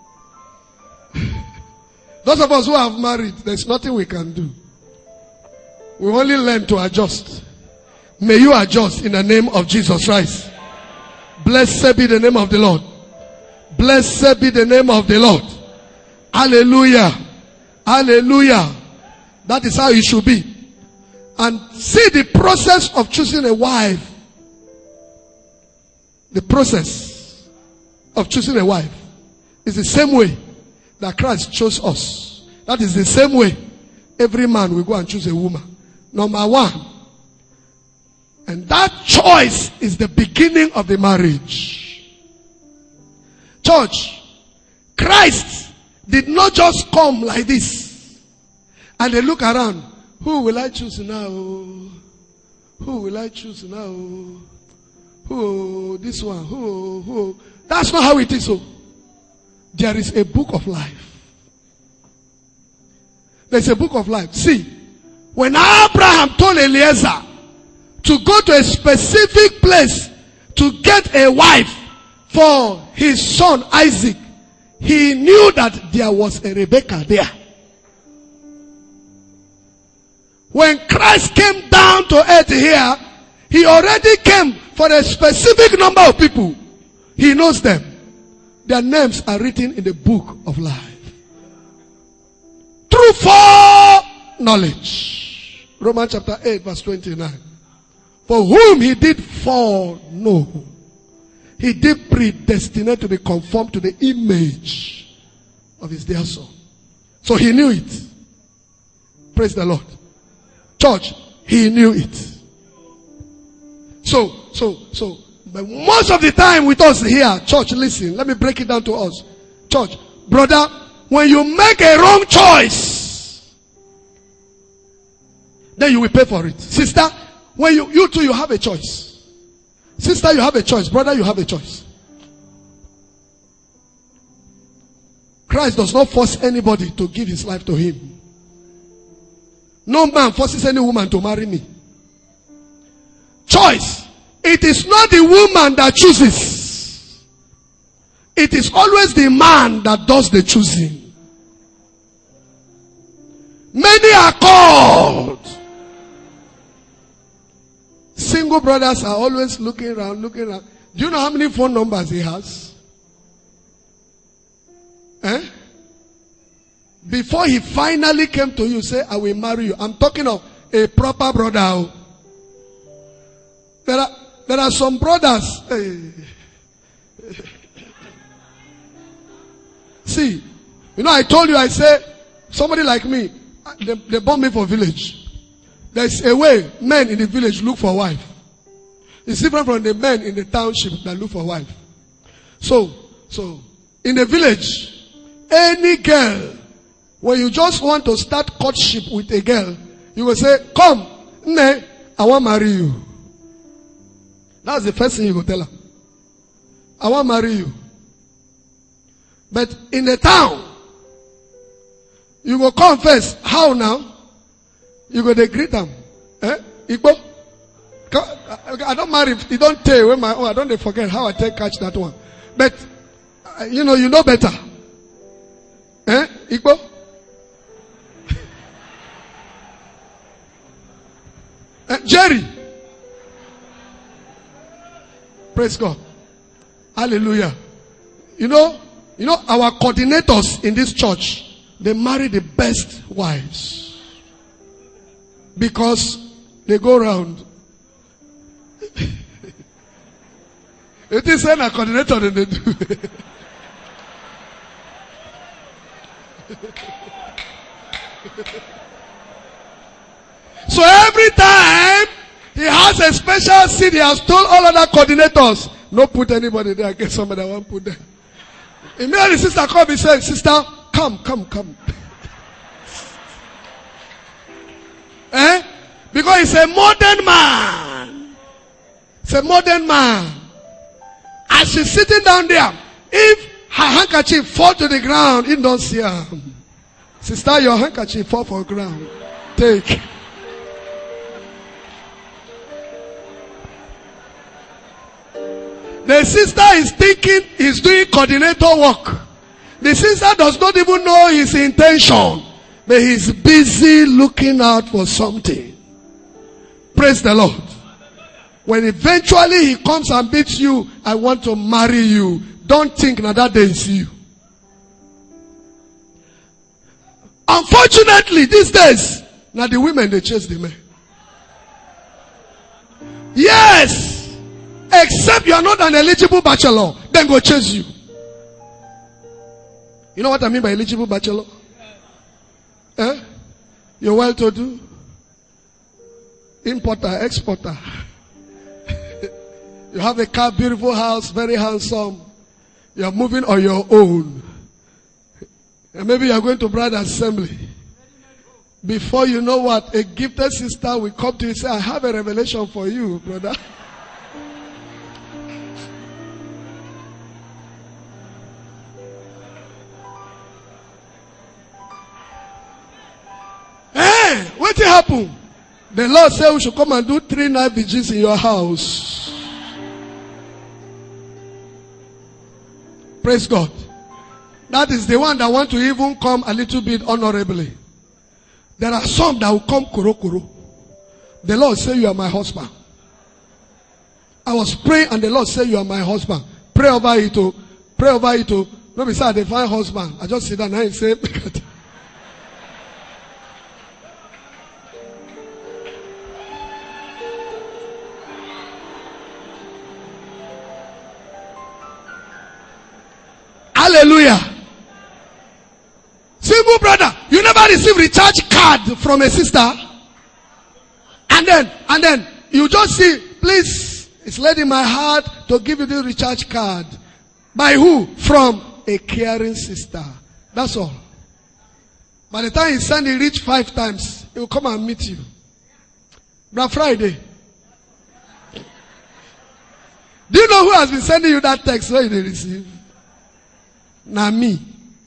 Those of us who have married, there's nothing we can do. We only learn to adjust. May you adjust in the name of Jesus Christ. Blessed be the name of the Lord. Blessed be the name of the Lord. Hallelujah. Hallelujah. That is how it should be. And see the process of choosing a wife. The process of choosing a wife is the same way that Christ chose us. That is the same way every man will go and choose a woman. Number one. And that choice is the beginning of the marriage. Church, Christ did not just come like this. And they look around. Who will I choose now? Who will I choose now? Who? This one. Who? That's not how it is. So there is a book of life. There's a book of life. See, when Abraham told Eliezer to go to a specific place to get a wife for his son Isaac, he knew that there was a Rebecca there. When Christ came down to earth here, he already came for a specific number of people. He knows them. Their names are written in the book of life. Through foreknowledge. Romans chapter 8 verse 29. For whom he did foreknow, he did predestinate to be conformed to the image of his dear son. So he knew it. Praise the Lord. Church, he knew it. But most of the time with us here, church, listen, let me break it down to us. Church, brother, when you make a wrong choice, then you will pay for it. Sister, when you too, you have a choice. Sister, you have a choice. Brother, you have a choice. Christ does not force anybody to give his life to him. No man forces any woman to marry me. Choice. It is not the woman that chooses. It is always the man that does the choosing. Many are called. Single brothers are always looking around. Do you know how many phone numbers he has? Before he finally came to you, say, I will marry you. I'm talking of a proper brother. There are some brothers. See, I told you, I say, somebody like me, they bought me for village. There's a way men in the village look for a wife. It's different from the men in the township that look for a wife. So, in the village, any girl, when you just want to start courtship with a girl, you will say, come, I want to marry you. That's the first thing you will tell her. I want to marry you. But in the town, you will come first. How now? You go to greet them. Igbo? I don't marry. You don't tell when I don't forget how I catch that one. But, you know better. Igbo? Jerry. Praise God. Hallelujah. You know our coordinators in this church, they marry the best wives. Because they go around. It is a coordinator in the do. So every time he has a special seat, he has told all other coordinators, no put anybody there, get somebody that won't put there. Immediately sister come and say, sister, come. Because he's a modern man. It's a modern man. As she's sitting down there, if her handkerchief fall to the ground, he don't see her. Sister, your handkerchief fall for ground. Take. The sister is thinking he's doing coordinator work. The sister does not even know his intention. But he's busy looking out for something. Praise the Lord. When eventually he comes and meets you, I want to marry you. Don't think that day is you. Unfortunately, these days, now the women, they chase the men. Yes. Except you are not an eligible bachelor, then go chase you. You know what I mean by eligible bachelor? You're well to do. Importer, exporter. You have a car, beautiful house, very handsome. You are moving on your own. And maybe you are going to bride assembly. Before you know what, a gifted sister will come to you and say, I have a revelation for you, brother. What happened? The Lord said we should come and do 3 night vigils in your house. Praise God. That is the one that want to even come a little bit honorably. There are some that will come kuro. The Lord said, you are my husband. I was praying and the Lord said, you are my husband. Pray over it. Pray over it. No, besides, they find husband. I just sit down and say, hallelujah. Single brother, you never receive recharge card from a sister. And then you just see, please, it's laid in my heart to give you the recharge card. By who? From a caring sister. That's all. By the time he send it reach 5 times, he will come and meet you. Black Friday. Do you know who has been sending you that text when you receive? Now me.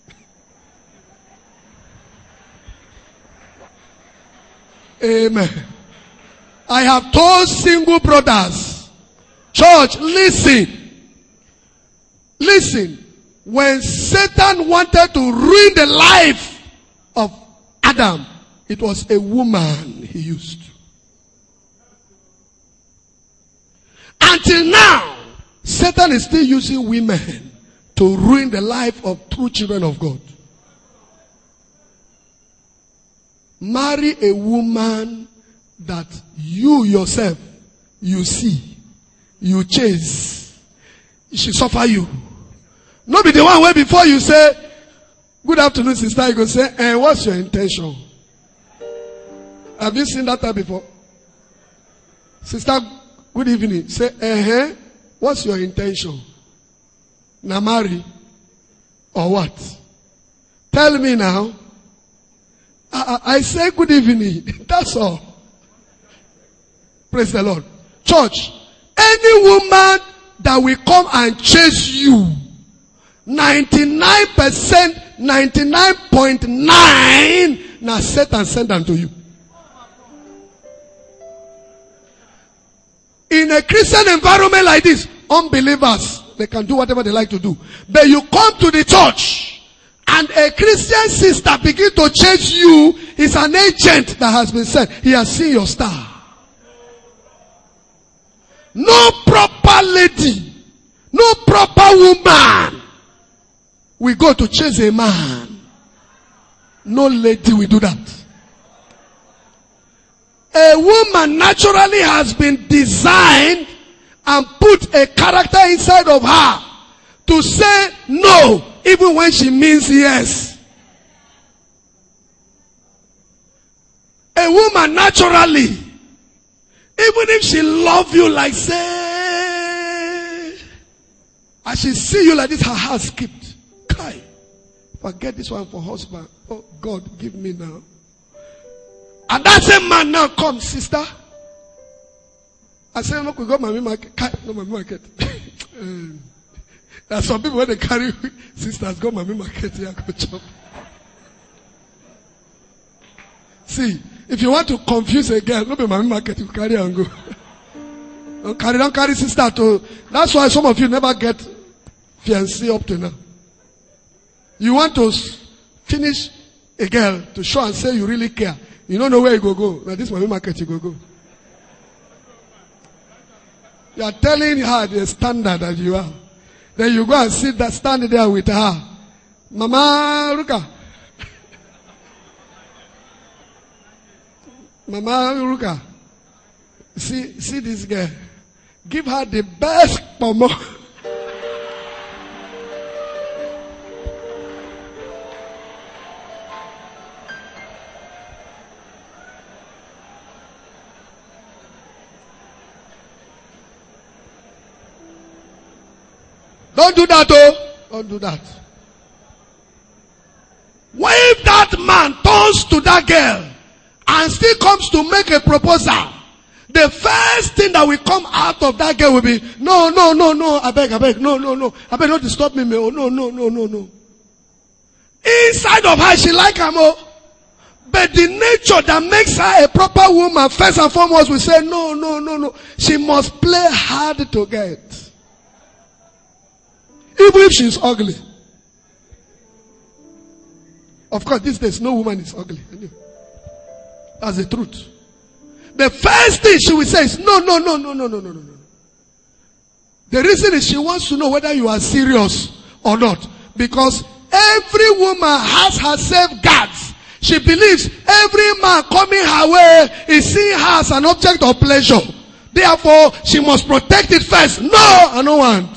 Amen. I have told single brothers, church, listen. When Satan wanted to ruin the life of Adam, it was a woman he used. Until now, Satan is still using women to ruin the life of true children of God. Marry a woman that you yourself, you see, you chase. She suffer you. Not be the one where before you say, good afternoon, sister, you go say, what's your intention? Have you seen that before? Sister, good evening. Say, what's your intention? Now marry or what? Tell me now. I say good evening. That's all. Praise the Lord. Church, any woman that will come and chase you, 99%, 99.9, now Satan send them to you. In a Christian environment like this, unbelievers, they can do whatever they like to do. But you come to the church, and a Christian sister begin to chase you, is an agent that has been sent. He has seen your star. No proper lady, no proper woman will go to chase a man. No lady will do that. A woman naturally has been designed and put a character inside of her to say no even when she means yes. A woman naturally, even if she love you like say, as she see you like this, her heart skipped. Kai, if I get this one for husband, oh God, give me now. And that same man now comes, sister. I say, look, we got my market. No, my market. There are some people when they carry sisters, go my market here, go chop. See, if you want to confuse a girl, look at my market, you carry and go. Don't carry sister to. That's why some of you never get fiancé up to now. You want to finish a girl to show and say you really care. You don't know where you go. Now this my market you go. You are telling her the standard that you are. Then you go and stand there with her. Mama Ruka. Mama Ruka. See this girl. Give her the best pomo. Don't do that, oh. Don't do that. What if that man turns to that girl and still comes to make a proposal? The first thing that will come out of that girl will be, no, I beg, no. I beg, don't disturb me, oh, no. Inside of her, she like him, oh. But the nature that makes her a proper woman, first and foremost, will say, no. She must play hard to get. Even if she's ugly. Of course, these days, no woman is ugly. That's the truth. The first thing she will say is, no. The reason is she wants to know whether you are serious or not. Because every woman has her safeguards. She believes every man coming her way is seeing her as an object of pleasure. Therefore, she must protect it first. No, I don't want.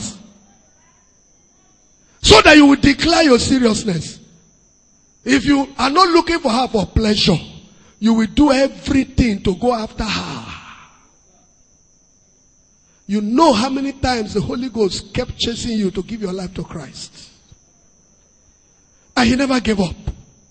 So that you will declare your seriousness. If you are not looking for her for pleasure, you will do everything to go after her. You know how many times the Holy Ghost kept chasing you to give your life to Christ. And he never gave up.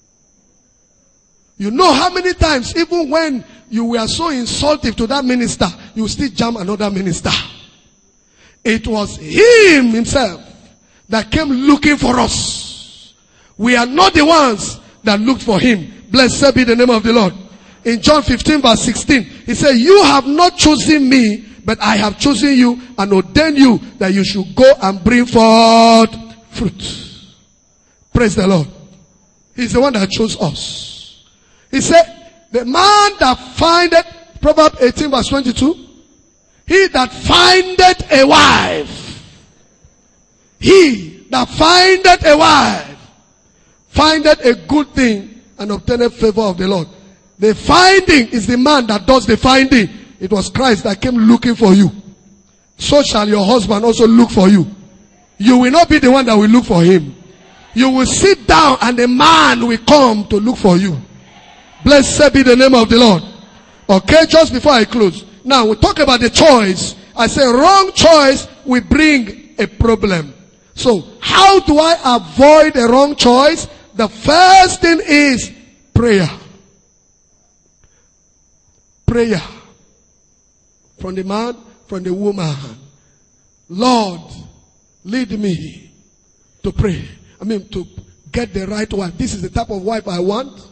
You know how many times, even when you were so insulting to that minister, you still jam another minister. It was him himself that came looking for us. We are not the ones that looked for him. Blessed be the name of the Lord. In John 15 verse 16, he said, you have not chosen me, but I have chosen you and ordained you that you should go and bring forth fruit. Praise the Lord. He's the one that chose us. He said, the man that findeth, Proverbs 18 verse 22, he that findeth a wife, he that findeth a wife, findeth a good thing and obtaineth favor of the Lord. The finding is the man that does the finding. It was Christ that came looking for you. So shall your husband also look for you. You will not be the one that will look for him. You will sit down and the man will come to look for you. Blessed be the name of the Lord. Okay, just before I close. Now we talk about the choice. I say wrong choice will bring a problem. So, how do I avoid a wrong choice? The first thing is prayer. Prayer. From the man, from the woman. Lord, lead me to pray. To get the right wife. This is the type of wife I want.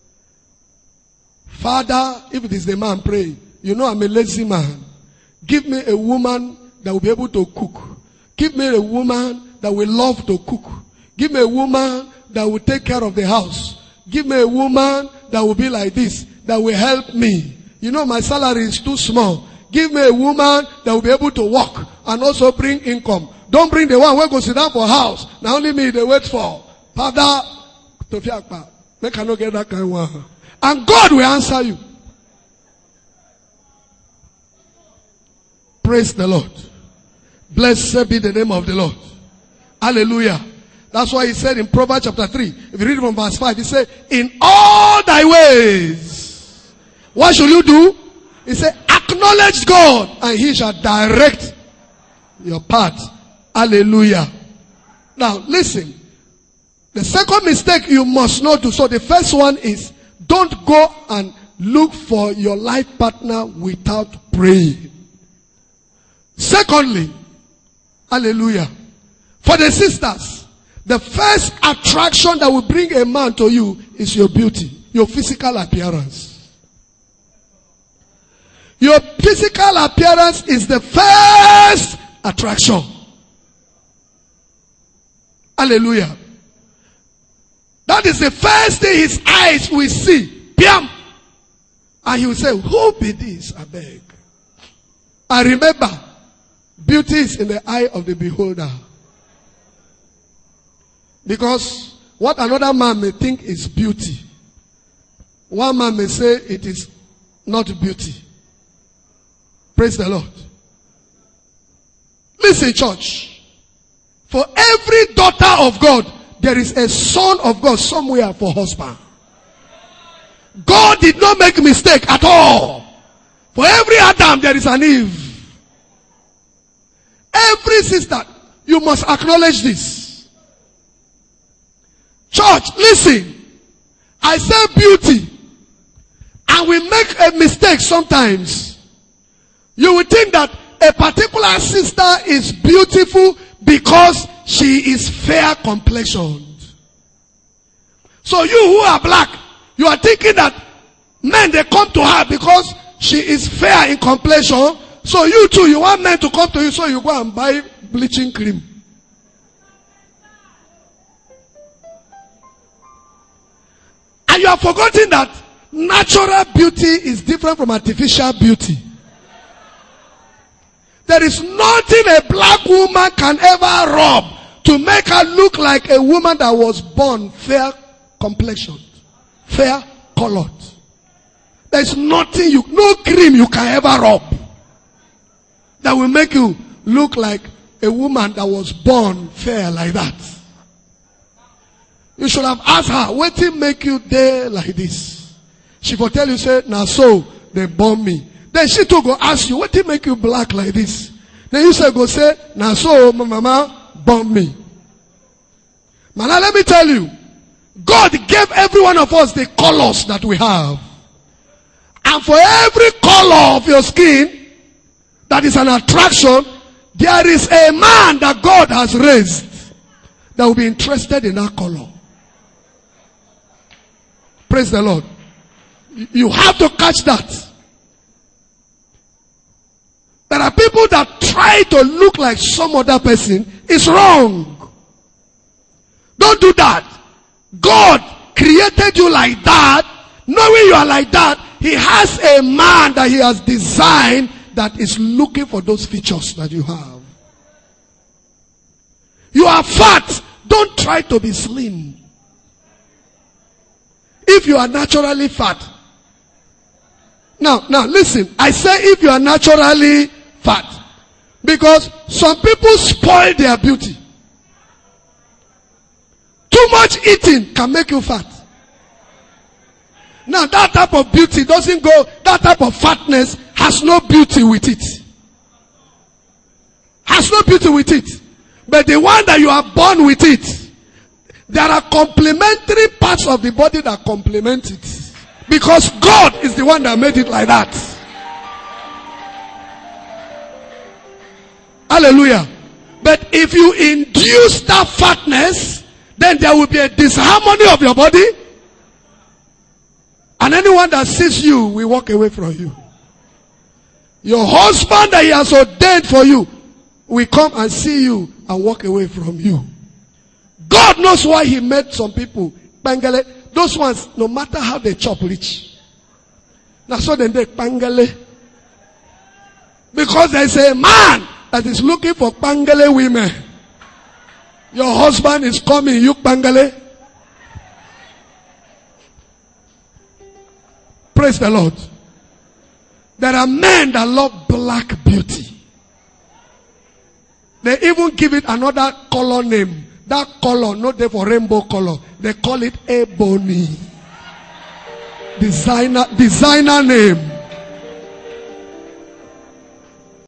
Father, if it is the man praying, you know I'm a lazy man. Give me a woman that will be able to cook. Give me a woman that will love to cook. Give me a woman that will take care of the house. Give me a woman that will be like this, that will help me. You know my salary is too small. Give me a woman that will be able to work and also bring income. Don't bring the one who go sit down for house. Now only me they wait for. Father, make I not get that kind of one. And God will answer you. Praise the Lord. Blessed be the name of the Lord. Hallelujah. That's why he said in Proverbs chapter 3, if you read from verse 5, he said, in all thy ways, what should you do? He said, acknowledge God and he shall direct your path. Hallelujah. Now listen. The second mistake you must not do. So the first one is, don't go and look for your life partner without praying. Secondly, hallelujah. For the sisters, the first attraction that will bring a man to you is your beauty, your physical appearance. Your physical appearance is the first attraction. Hallelujah. That is the first thing his eyes will see. Piam. And he will say, who be this? I beg. And remember, beauty is in the eye of the beholder. Because what another man may think is beauty, one man may say it is not beauty. Praise the Lord. Listen, church. For every daughter of God, there is a son of God somewhere for husband. God did not make a mistake at all. For every Adam, there is an Eve. Every sister, you must acknowledge this. Church, listen. I say beauty. And we make a mistake sometimes. You will think that a particular sister is beautiful because she is fair complexioned. So you who are black, you are thinking that men, they come to her because she is fair in complexion. So you too, you want men to come to you, so you go and buy bleaching cream. And you have forgotten that natural beauty is different from artificial beauty. There is nothing a black woman can ever rub to make her look like a woman that was born fair complexioned, fair colored. There is nothing no cream you can ever rub that will make you look like a woman that was born fair like that. You should have asked her, what did make you there like this? She will tell you, say, now so they born me. Then she too go ask you, what did make you black like this? Then you say, go say, now so my mama born me. Man, let me tell you, God gave every one of us the colors that we have. And for every color of your skin that is an attraction, there is a man that God has raised that will be interested in that color. Praise the Lord. You have to catch that. There are people that try to look like some other person. It's wrong. Don't do that. God created you like that. Knowing you are like that, He has a man that He has designed that is looking for those features that you have. You are fat. Don't try to be slim. If you are naturally fat. Now listen. I say if you are naturally fat. Because some people spoil their beauty. Too much eating can make you fat. Now that type of beauty doesn't go, that type of fatness has no beauty with it. Has no beauty with it. But the one that you are born with it, there are complementary parts of the body that complement it. Because God is the one that made it like that. Hallelujah. But if you induce that fatness, then there will be a disharmony of your body. And anyone that sees you will walk away from you. Your husband that He has ordained for you will come and see you and walk away from you. God knows why He made some people. Pangale, those ones, no matter how they chop rich. Now so then they pangale. Because there is a man that is looking for pangale women. Your husband is coming, you pangale. Praise the Lord. There are men that love black beauty. They even give it another color name. That color, not there for rainbow color. They call it ebony. Designer name.